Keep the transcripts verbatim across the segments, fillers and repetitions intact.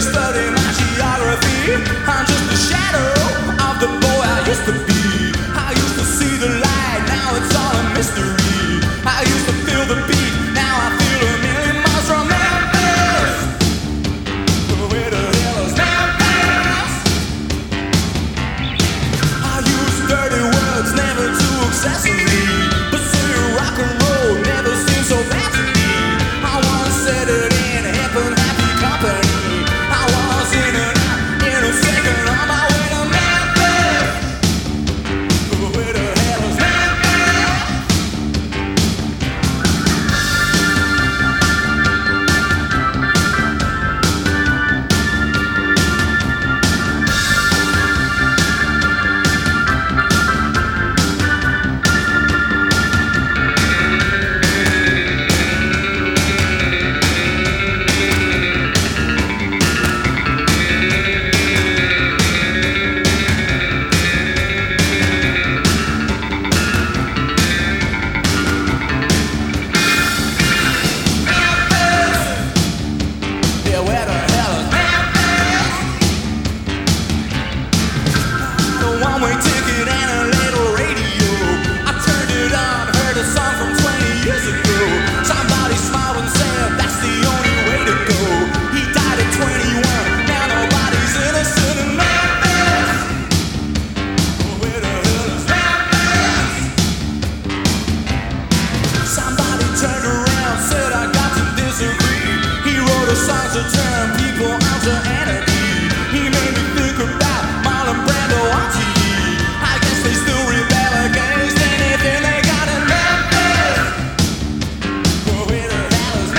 study my geography. I'm just a shadow of the boy I used to be. I used to see the light, now it's all a mystery. I used to feel the beat, now I feel a million miles from Memphis. Where the hell is Memphis? I use dirty words, never too accessory, but city rock and roll never seems so bad to me. I once said it in hip and happy company. I was in and out in a second on my way to Memphis. Where the hell is Memphis? Songs to turn people onto anarchy. He made me think about Marlon Brando on T V. I guess they still rebel against anything they got in Memphis. Well, where the hell is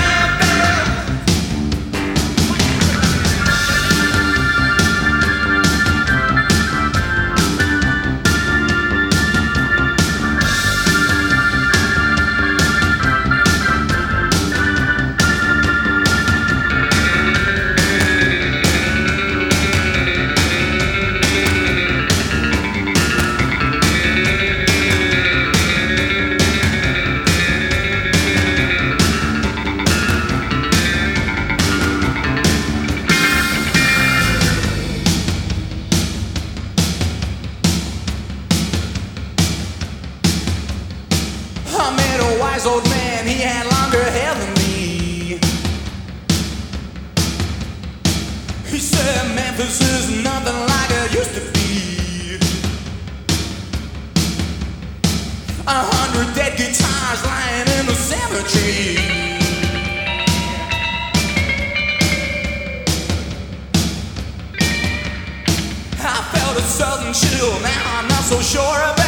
I met a wise old man, he had longer hair than me. He said Memphis is nothing like it used to be. A hundred dead guitars lying in the cemetery. I felt a sudden chill, now I'm not so sure about